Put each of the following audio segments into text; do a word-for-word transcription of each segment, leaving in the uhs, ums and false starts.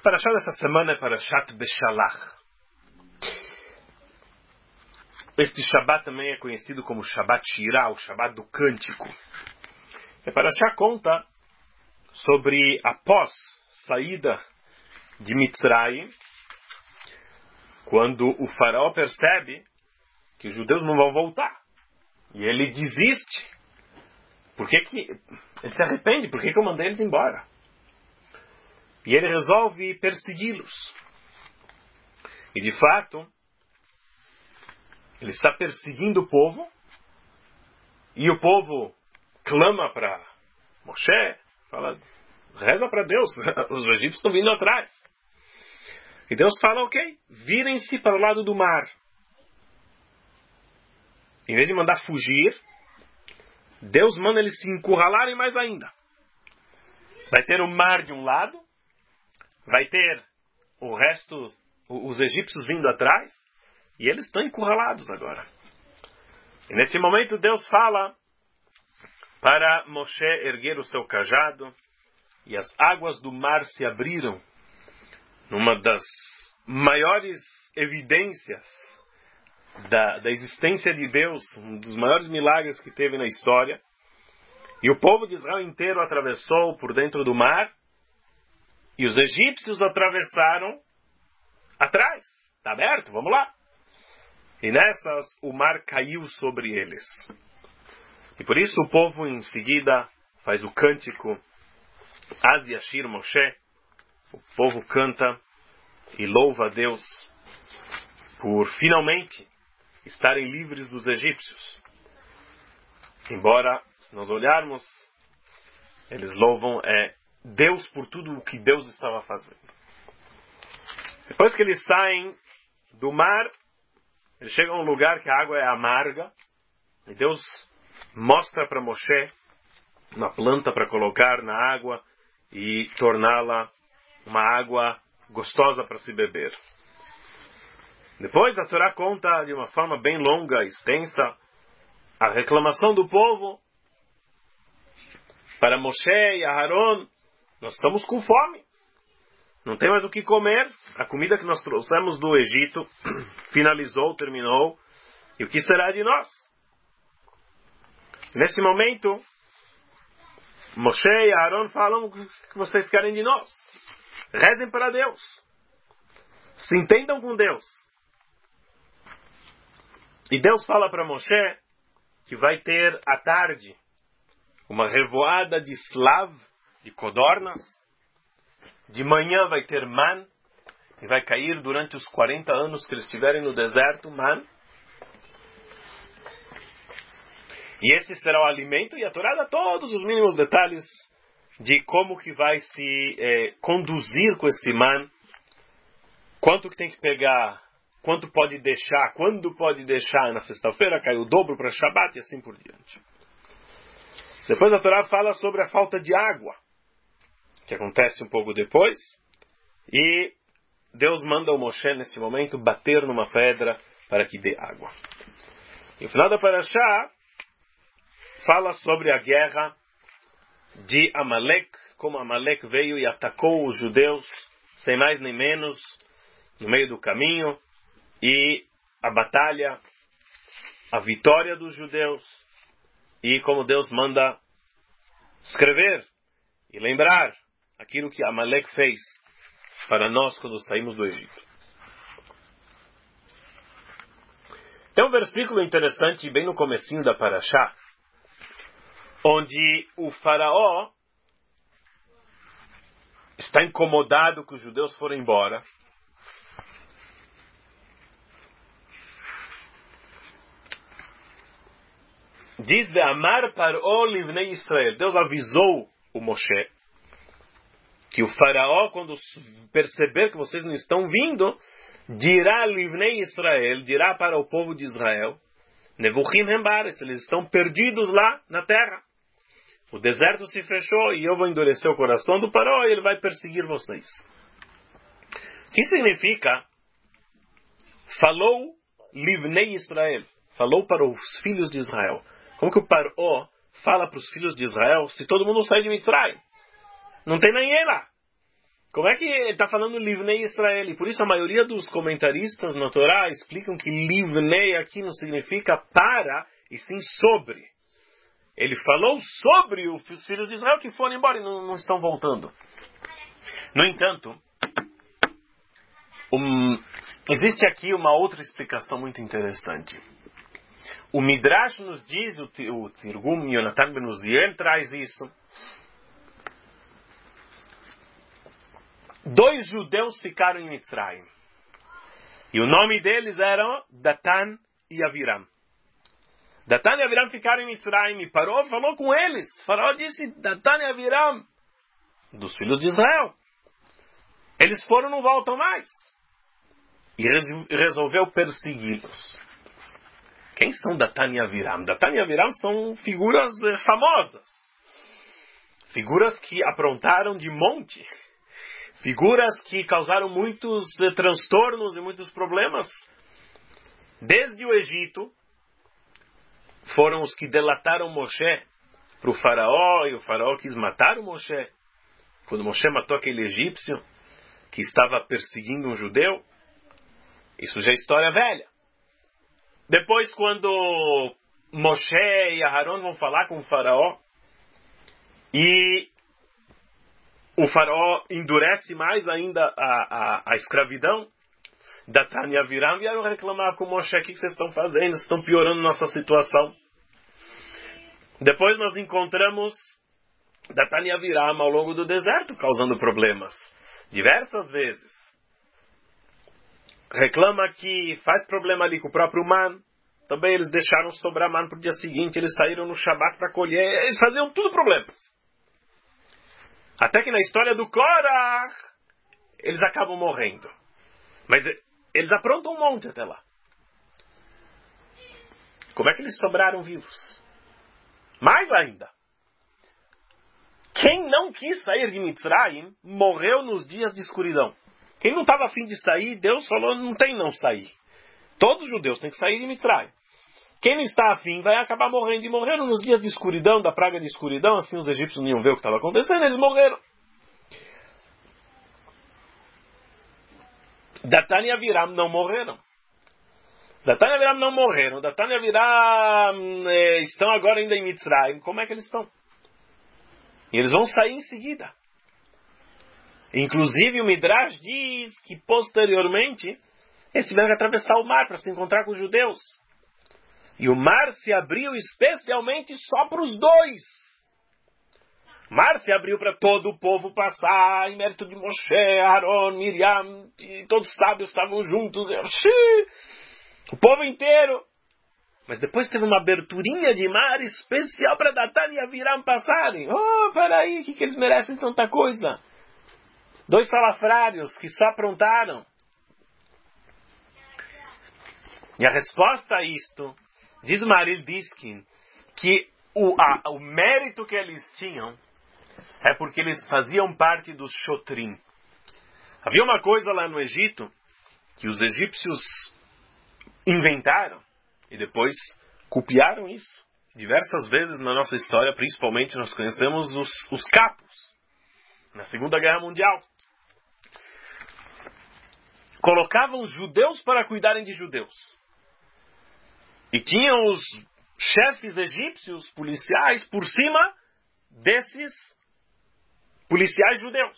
Parashá dessa semana é Parashat Beshalach. Este Shabat também é conhecido como Shabat Shirah, o Shabat do Cântico. A Parashá conta sobre após saída de Mitzrayim, quando o faraó percebe que os judeus não vão voltar. E ele desiste. Por que que... Ele se arrepende. Por que que eu mandei eles embora? E ele resolve persegui-los. E de fato, ele está perseguindo o povo. E o povo clama para Moshe, fala, reza para Deus, os egípcios estão vindo atrás. E Deus fala, ok, virem-se para o lado do mar. Em vez de mandar fugir, Deus manda eles se encurralarem mais ainda. Vai ter o mar de um lado, vai ter o resto, os egípcios vindo atrás, e eles estão encurralados agora. E nesse momento Deus fala para Moshe erguer o seu cajado, e as águas do mar se abriram, numa das maiores evidências da, da existência de Deus, um dos maiores milagres que teve na história. E o povo de Israel inteiro atravessou por dentro do mar, e os egípcios atravessaram atrás. Está aberto, vamos lá. E nessas o mar caiu sobre eles. E por isso o povo em seguida faz o cântico Az Yashir Moshe. O povo canta e louva a Deus por finalmente estarem livres dos egípcios. Embora, se nós olharmos, eles louvam é, Deus por tudo o que Deus estava fazendo. Depois que eles saem do mar, eles chegam a um lugar que a água é amarga, e Deus mostra para Moshe uma planta para colocar na água e torná-la uma água gostosa para se beber. Depois a Torá conta de uma forma bem longa, extensa, a reclamação do povo para Moshe e Aharon. Nós estamos com fome, não tem mais o que comer, a comida que nós trouxemos do Egito finalizou, terminou, e o que será de nós? Nesse momento, Moshe e Aharon falam o que vocês querem de nós. Rezem para Deus, se entendam com Deus. E Deus fala para Moshe que vai ter à tarde uma revoada de slav, de codornas. De manhã vai ter man, e vai cair durante os quarenta anos que eles estiverem no deserto, man. E esse será o alimento, e a Torá dá todos os mínimos detalhes de como que vai se eh, conduzir com esse man, quanto que tem que pegar, quanto pode deixar, quando pode deixar na sexta-feira, cai o dobro para Shabat e assim por diante. Depois a Torá fala sobre a falta de água, que acontece um pouco depois, e Deus manda o Moshe nesse momento bater numa pedra para que dê água. E o final da Parashá fala sobre a guerra de Amalek, como Amalek veio e atacou os judeus, sem mais nem menos, no meio do caminho, e a batalha, a vitória dos judeus, e como Deus manda escrever e lembrar aquilo que Amalek fez para nós quando saímos do Egito. Tem um versículo interessante bem no comecinho da Parashá, onde o faraó está incomodado que os judeus foram embora. Diz de Amar Paró Livnei Israel. Deus avisou o Moshe que o faraó, quando perceber que vocês não estão vindo, dirá Livnei Israel, dirá para o povo de Israel, Nevuchim Hembaretz, eles estão perdidos lá na terra. O deserto se fechou e eu vou endurecer o coração do faraó e ele vai perseguir vocês. O que significa? Falou Livnei Israel, falou para os filhos de Israel. Como que o Paró fala para os filhos de Israel se todo mundo sai de Mitzrayim? Não tem ninguém lá. Como é que está falando Livnei Israel? E por isso a maioria dos comentaristas na Torá explicam que Livnei aqui não significa para, e sim sobre. Ele falou sobre os filhos de Israel que foram embora e não, não estão voltando. No entanto, um, existe aqui uma outra explicação muito interessante. O Midrash nos diz, o, o Tirgum Yonatan Ben Uziel traz isso. Dois judeus ficaram em Mitzrayim. E o nome deles eram Datan e Aviram. Datan e Aviram ficaram em Mitzrayim e Paró falou com eles. Faraó disse, Datan e Aviram, dos filhos de Israel. Eles foram, não voltam mais. E resolveu persegui-los. Quem são Datan e Aviram? Datan e Aviram são figuras eh, famosas. Figuras que aprontaram de monte. Figuras que causaram muitos eh, transtornos e muitos problemas. Desde o Egito, foram os que delataram Moshe para o faraó, e o faraó quis matar o Moshe. Quando Moshe matou aquele egípcio que estava perseguindo um judeu, isso já é história velha. Depois, quando Moshe e Aharon vão falar com o faraó, e o faraó endurece mais ainda a, a, a escravidão, Datan e Aviram vieram reclamar com Moshe, o que vocês estão fazendo? Vocês estão piorando nossa situação. Depois nós encontramos Datan e Aviram ao longo do deserto, causando problemas. Diversas vezes. Reclama que faz problema ali com o próprio man. Também eles deixaram sobrar man para o dia seguinte. Eles saíram no Shabat para colher. Eles faziam tudo problemas. Até que na história do Korah, eles acabam morrendo. Mas eles aprontam um monte até lá. Como é que eles sobraram vivos? Mais ainda. Quem não quis sair de Mitzrayim, morreu nos dias de escuridão. Quem não estava a fim de sair, Deus falou, não tem não sair. Todos os judeus têm que sair de Mitzrayim. Quem não está a fim vai acabar morrendo. E morreram nos dias de escuridão, da praga de escuridão, assim os egípcios não iam ver o que estava acontecendo, eles morreram. Datan e Aviram não morreram. Datan e Aviram não morreram. Datan e Aviram eh, estão agora ainda em Mitzrayim. Como é que eles estão? E eles vão sair em seguida. Inclusive o Midrash diz que posteriormente eles tiveram que atravessar o mar para se encontrar com os judeus. E o mar se abriu especialmente só para os dois. O mar se abriu para todo o povo passar, em mérito de Moshe, Aaron, Miriam, e todos os sábios estavam juntos. O povo inteiro. Mas depois teve uma aberturinha de mar especial para Datan e Aviram passarem. Oh, peraí, o que, que eles merecem tanta coisa? Dois salafrários que só aprontaram. E a resposta a isto, diz o Maharil Diskin, que o, a, o mérito que eles tinham é porque eles faziam parte dos Shotrim. Havia uma coisa lá no Egito que os egípcios inventaram e depois copiaram isso. Diversas vezes na nossa história, principalmente, nós conhecemos os, os capos. Na Segunda Guerra Mundial. Colocavam judeus para cuidarem de judeus. E tinham os chefes egípcios, policiais, por cima desses policiais judeus.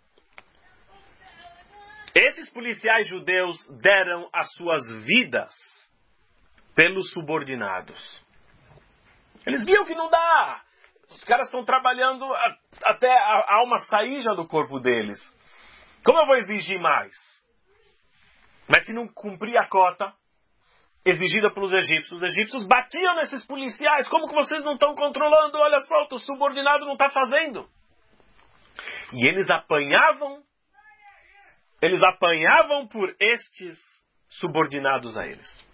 Esses policiais judeus deram as suas vidas pelos subordinados. Eles viam que não dá. Os caras estão trabalhando até a alma sair já do corpo deles. Como eu vou exigir mais? Mas se não cumprir a cota exigida pelos egípcios, os egípcios batiam nesses policiais. Como que vocês não estão controlando? Olha só, o subordinado não está fazendo. E eles apanhavam, eles apanhavam por estes subordinados a eles.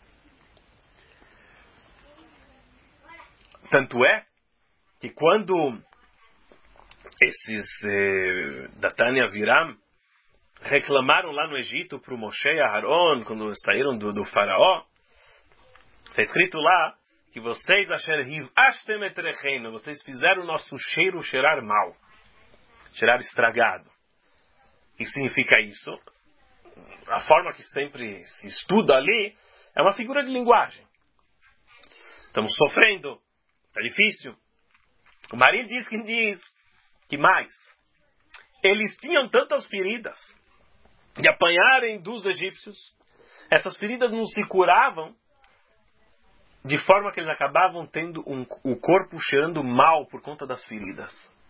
Tanto é que quando esses eh, Datan e Aviram reclamaram lá no Egito para o Moshe e Aharon, quando saíram do, do faraó, está escrito lá que vocês, Asher Hiv Ashtem et Recheinu, vocês fizeram o nosso cheiro cheirar mal, cheirar estragado. que significa isso? A forma que sempre se estuda ali é uma figura de linguagem. Estamos sofrendo, está difícil. O marido diz que diz, que mais? Eles tinham tantas feridas de apanharem dos egípcios, essas feridas não se curavam, de forma que eles acabavam tendo um, o corpo cheirando mal por conta das feridas.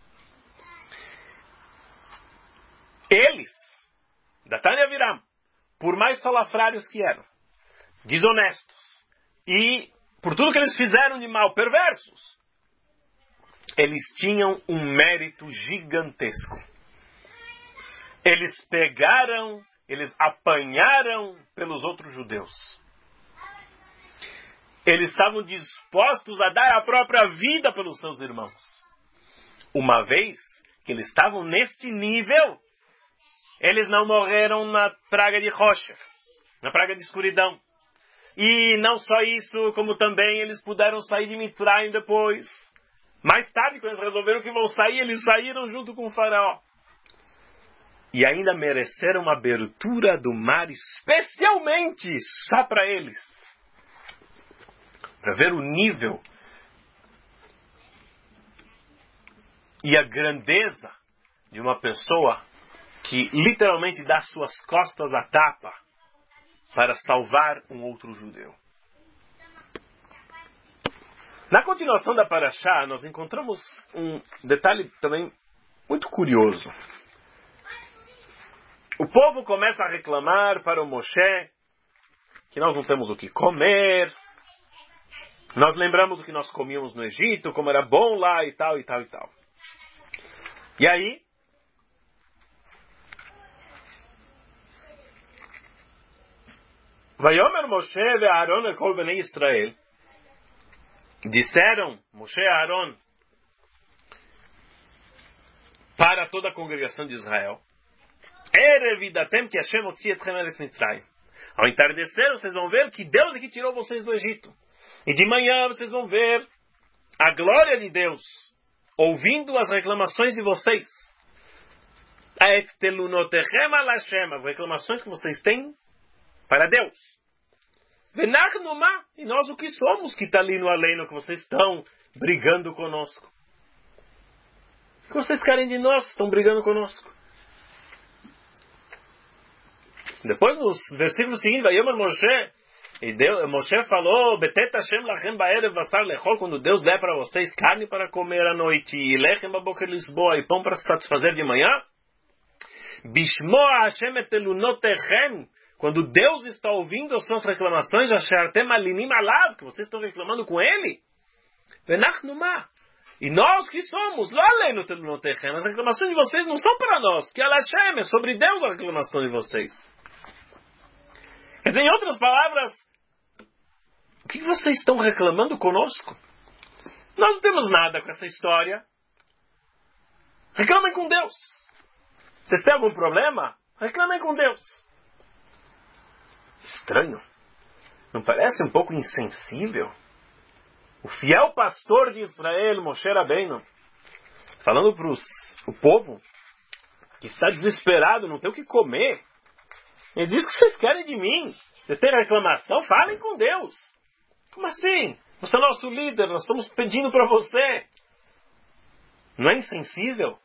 Eles, Datan e Aviram, por mais salafrários que eram, desonestos, e por tudo que eles fizeram de mal, perversos, eles tinham um mérito gigantesco. Eles pegaram, eles apanharam pelos outros judeus. Eles estavam dispostos a dar a própria vida pelos seus irmãos. Uma vez que eles estavam neste nível, eles não morreram na praga de rocha, na praga de escuridão. E não só isso, como também eles puderam sair de Mitzrayim depois. Mais tarde, quando eles resolveram que vão sair, eles saíram junto com o faraó. E ainda mereceram uma abertura do mar especialmente só para eles. Para ver o nível e a grandeza de uma pessoa que literalmente dá suas costas à tapa para salvar um outro judeu. Na continuação da Parashá, nós encontramos um detalhe também muito curioso. O povo começa a reclamar para o Moshe que nós não temos o que comer. Nós lembramos o que nós comíamos no Egito, como era bom lá e tal, e tal, e tal. E aí, Vayomer Moshe ve Aaron el kol bnei Israel. Disseram Moshe e Aaron para toda a congregação de Israel: Erev idatem ki Hashem hotzi etchem eretz Mitzrayim. Ao entardecer, vocês vão ver que Deus é que tirou vocês do Egito. E de manhã vocês vão ver a glória de Deus, ouvindo as reclamações de vocês. As reclamações que vocês têm para Deus. E nós o que somos que está ali no além, que vocês estão brigando conosco. O que vocês querem de nós? Estão brigando conosco. Depois, nos versículos seguintes, vai Yomer Moshe, e Deus, Moshe falou, Betet Hashem lachem ba'erev basar lechol, quando Deus der para vocês carne para comer à noite, e lechem baboker lisboa, e pão para se satisfazer de manhã, Bishmoa Hashem et elunotechem, quando Deus está ouvindo as suas reclamações, Ashertem alinim alav, que vocês estão reclamando com Ele, Venach numa, e nós que somos, lo aleinu telunotechem, as reclamações de vocês não são para nós, que Hashem, é sobre Deus a reclamação de vocês. Quer dizer, em outras palavras, o que vocês estão reclamando conosco? Nós não temos nada com essa história. Reclamem com Deus. Vocês têm algum problema? Reclamem com Deus. Estranho. Não parece um pouco insensível? O fiel pastor de Israel, Moshe Rabbeinu, falando para o povo que está desesperado, não tem o que comer. Ele diz: o que vocês querem de mim? Vocês têm reclamação? Falem com Deus. Como assim? Você é nosso líder, nós estamos pedindo para você. Não é insensível?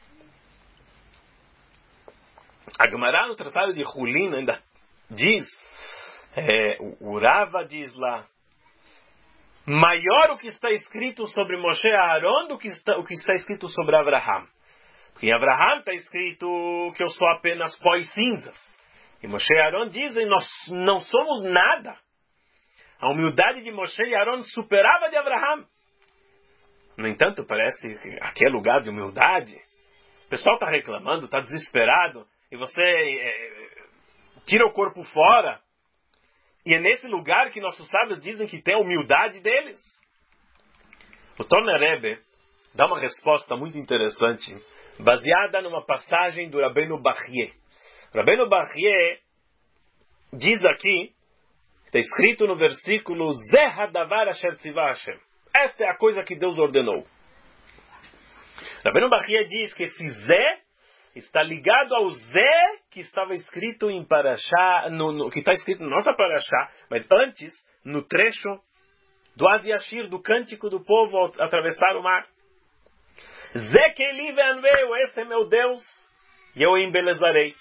A Gemara, no Tratado de Hulin, ainda diz, é, o Rava diz lá, maior o que está escrito sobre Moshe e Aaron do que está, o que está escrito sobre Abraham. Porque em Abraham está escrito que eu sou apenas pó e cinzas. E Moshe e Aaron dizem, nós não somos nada. A humildade de Moshe e Aaron superava a de Abraham. No entanto, parece que aqui é lugar de humildade. O pessoal está reclamando, está desesperado, e você é, tira o corpo fora. E é nesse lugar que nossos sábios dizem que tem a humildade deles. O Torner Rebbe dá uma resposta muito interessante, baseada numa passagem do Rabbeinu Bachye. Rabbeinu Bachye diz aqui, está escrito no versículo, Zeh hadavar asher tzivah Hashem. Esta é a coisa que Deus ordenou. Rabbeinu Bachye diz que esse Zé está ligado ao Zé que estava escrito em Parashá, no, no, que está escrito na nossa Parashá, mas antes, no trecho do Az Yashir, do cântico do povo ao atravessar o mar. Zé que ele veio, esse é meu Deus, e eu o embelezarei.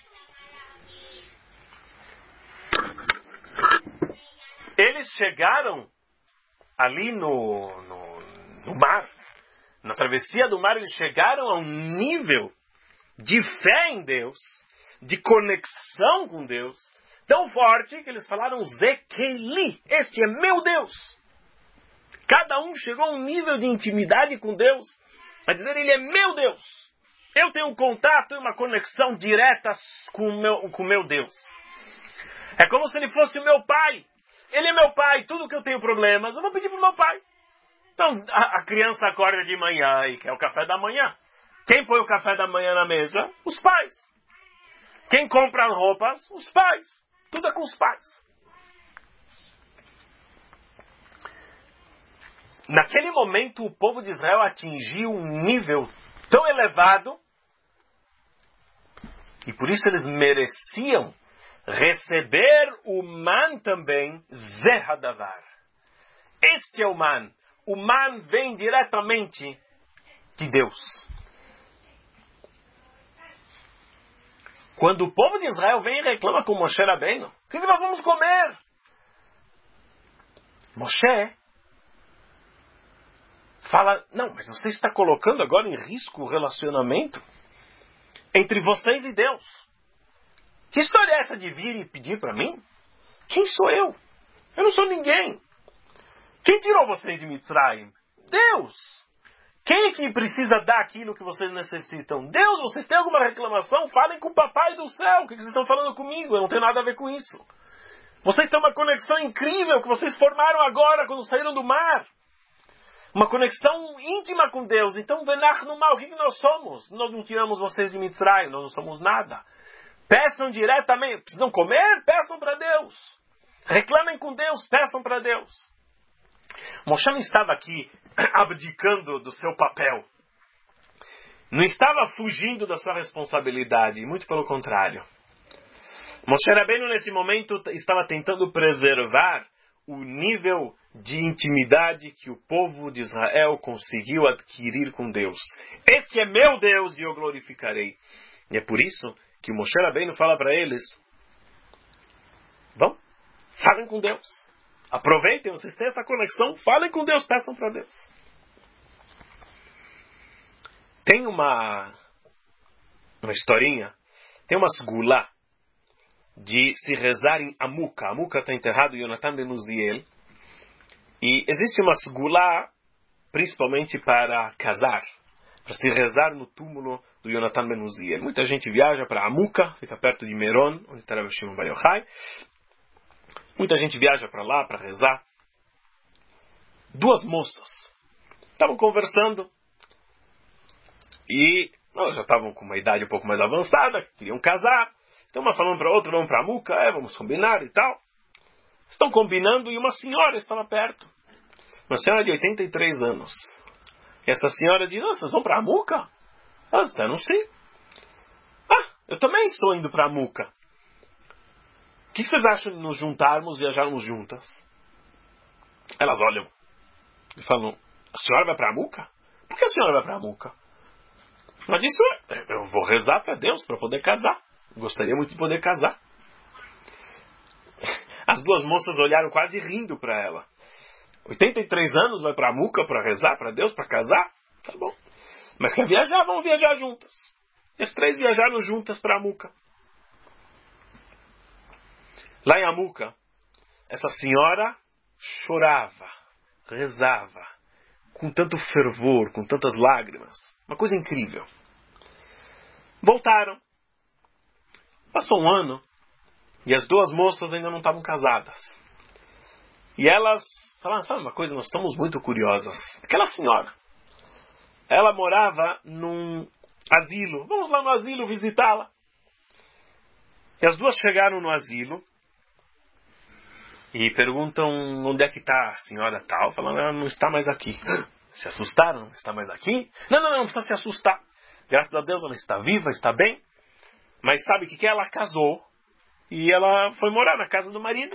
Eles chegaram ali no, no, no mar, na travessia do mar, eles chegaram a um nível de fé em Deus, de conexão com Deus, tão forte que eles falaram, Zekeli, este é meu Deus. Cada um chegou a um nível de intimidade com Deus, a dizer, ele é meu Deus. Eu tenho um contato e uma conexão direta com o meu, com o meu Deus. É como se ele fosse o meu pai. Ele é meu pai, tudo que eu tenho problemas, eu vou pedir para o meu pai. Então, a, a criança acorda de manhã e quer o café da manhã. Quem põe o café da manhã na mesa? Os pais. Quem compra as roupas? Os pais. Tudo é com os pais. Naquele momento, o povo de Israel atingiu um nível tão elevado, e por isso eles mereciam receber o man também, Zehadavar. Este é o man. O man vem diretamente de Deus. Quando o povo de Israel vem e reclama com Moshe Rabbeinu, o que, que nós vamos comer? Moshe fala, não, mas você está colocando agora em risco o relacionamento entre vocês e Deus. Que história é essa de vir e pedir para mim? Quem sou eu? Eu não sou ninguém. Quem tirou vocês de Mitzrayim? Deus. Quem é que precisa dar aquilo que vocês necessitam? Deus, vocês têm alguma reclamação? Falem com o papai do céu. O que vocês estão falando comigo? Eu não tenho nada a ver com isso. Vocês têm uma conexão incrível que vocês formaram agora quando saíram do mar. Uma conexão íntima com Deus. Então, Benach no mal, o que nós somos? Nós não tiramos vocês de Mitzrayim, nós não somos nada. Peçam diretamente. Precisam comer? Peçam para Deus. Reclamem com Deus? Peçam para Deus. Moshe não estava aqui abdicando do seu papel. Não estava fugindo da sua responsabilidade. Muito pelo contrário. Moshe Rabbeinu, nesse momento, estava tentando preservar o nível de intimidade que o povo de Israel conseguiu adquirir com Deus. Esse é meu Deus e eu glorificarei. E é por isso que o Moshe Rabbeinu fala para eles, vão, falem com Deus. Aproveitem, vocês têm essa conexão, falem com Deus, peçam para Deus. Tem uma, uma historinha, tem uma segulá de se rezar em Amuka. Amuka está enterrado em Yonatan ben Uziel. E existe uma segulá principalmente para casar, para se rezar no túmulo do Yonatan ben Uziel. Muita gente viaja para Amuka, fica perto de Meron, onde está Rav Shimon Bar Yochai. Muita gente viaja para lá para rezar. Duas moças estavam conversando e elas já estavam com uma idade um pouco mais avançada, queriam casar. Então uma falando para a outra, vamos para Amuka, é, vamos combinar e tal. Estão combinando e uma senhora estava perto. Uma senhora de oitenta e três anos. E essa senhora diz, ah, vocês vão para Amuka? Ah, eu não sei. Ah, eu também estou indo para Amuka. O que vocês acham de nos juntarmos, viajarmos juntas? Elas olham e falam, a senhora vai para Amuka? Por que a senhora vai para Amuka? Ela disse, eu vou rezar para Deus para poder casar. Gostaria muito de poder casar. As duas moças olharam quase rindo para ela. oitenta e três anos, vai para Amuka para rezar para Deus, para casar? Tá bom. Mas quer viajar? Vamos viajar juntas. E as três viajaram juntas para Amuka. Lá em Amuka, essa senhora chorava, rezava, com tanto fervor, com tantas lágrimas. Uma coisa incrível. Voltaram. Passou um ano e as duas moças ainda não estavam casadas. E elas falaram, sabe uma coisa, nós estamos muito curiosas. Aquela senhora, ela morava num asilo. Vamos lá no asilo visitá-la. E as duas chegaram no asilo e perguntam onde é que está a senhora tal. Falando, ela não está mais aqui. Se assustaram? Não está mais aqui? Não, não, não, não precisa se assustar. Graças a Deus ela está viva, está bem. Mas sabe o que que é? Ela casou e ela foi morar na casa do marido.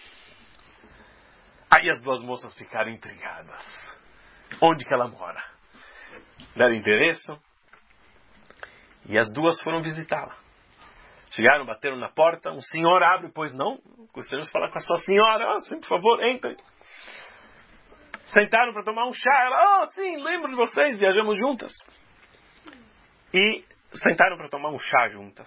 Aí as duas moças ficaram intrigadas. Onde que ela mora? Deram endereço. E as duas foram visitá-la. Chegaram, bateram na porta. Um senhor abre, pois não. Gostaríamos de falar com a sua senhora. Ah, sim, por favor, entre. Sentaram para tomar um chá. Ela, ah, sim, lembro de vocês, viajamos juntas. E sentaram para tomar um chá juntas.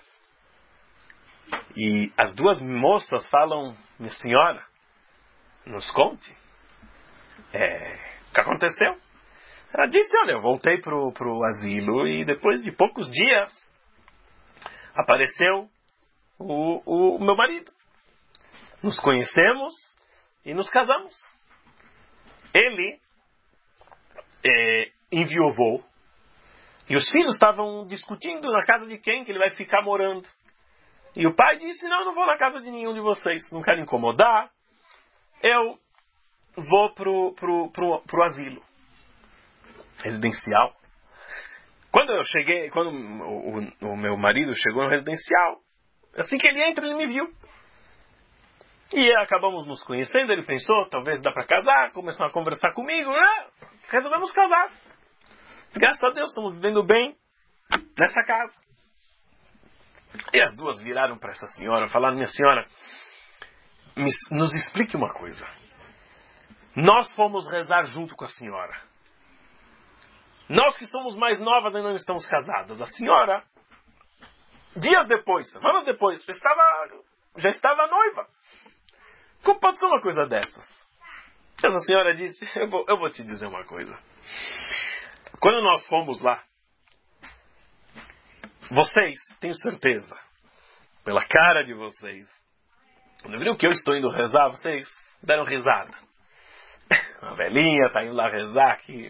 E as duas moças falam, minha senhora, nos conte. É, o que aconteceu? Ela disse, olha, eu voltei pro, pro asilo e depois de poucos dias apareceu o, o, o meu marido. Nos conhecemos e nos casamos. Ele é, enviou e os filhos estavam discutindo na casa de quem que ele vai ficar morando. E o pai disse, não, eu não vou na casa de nenhum de vocês, não quero incomodar, eu vou pro, pro, pro, pro asilo residencial. Quando eu cheguei, quando o, o, o meu marido chegou no residencial, assim que ele entra, ele me viu. E acabamos nos conhecendo, ele pensou, talvez dá para casar, começou a conversar comigo, né? Resolvemos casar. Graças a Deus, estamos vivendo bem nessa casa. E as duas viraram para essa senhora, falaram, minha senhora, me, nos explique uma coisa. Nós fomos rezar junto com a senhora. Nós que somos mais novas ainda não estamos casadas. A senhora, dias depois, semanas depois, já estava, já estava noiva. Como pode ser uma coisa dessas? Essa senhora disse, eu vou, eu vou te dizer uma coisa. Quando nós fomos lá, vocês, tenho certeza, pela cara de vocês, quando viram que eu estou indo rezar, vocês deram risada. Uma velhinha está indo lá rezar aqui.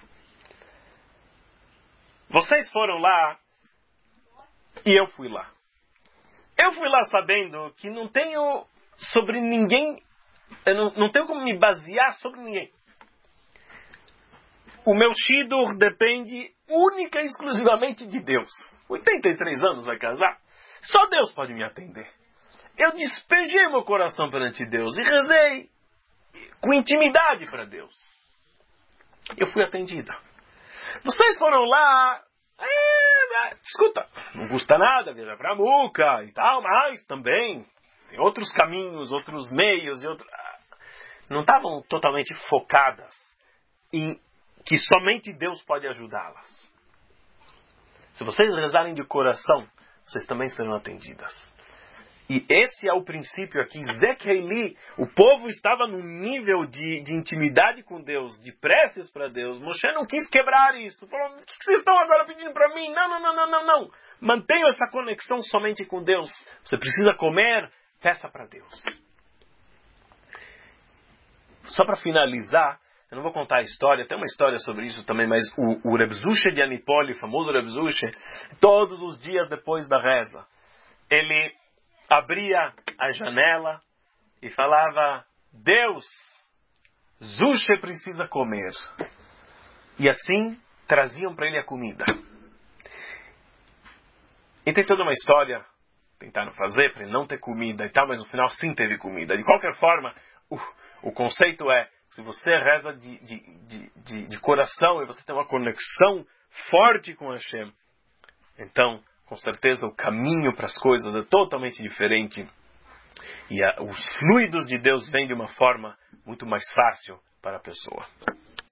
Vocês foram lá e eu fui lá. Eu fui lá sabendo que não tenho sobre ninguém, eu não, não tenho como me basear sobre ninguém. O meu shidur depende única e exclusivamente de Deus. oitenta e três anos a casar, só Deus pode me atender. Eu despejei meu coração perante Deus e rezei com intimidade para Deus. Eu fui atendida. Vocês foram lá, é, escuta, não custa nada viajar para Muca e tal, mas também tem outros caminhos, outros meios, e outro... não estavam totalmente focadas em que somente Deus pode ajudá-las. Se vocês rezarem de coração, vocês também serão atendidas. E esse é o princípio aqui. Zekheili, o povo estava num nível de, de intimidade com Deus, de preces para Deus. Moshe não quis quebrar isso. Falou, o que vocês estão agora pedindo para mim? Não, não, não, não, não, não. Mantenham essa conexão somente com Deus. Você precisa comer, peça para Deus. Só para finalizar, eu não vou contar a história, tem uma história sobre isso também, mas o, o Reb Zusha de Anipoli, o famoso Reb Zusha, todos os dias depois da reza, ele abria a janela e falava, Deus, Zusha precisa comer. E assim traziam para ele a comida. E tem toda uma história, tentaram fazer para ele não ter comida e tal, mas no final sim teve comida. De qualquer forma, o, o conceito é, se você reza de, de, de, de, de coração e você tem uma conexão forte com Hashem, então, com certeza, o caminho para as coisas é totalmente diferente. E a, os fluidos de Deus vêm de uma forma muito mais fácil para a pessoa.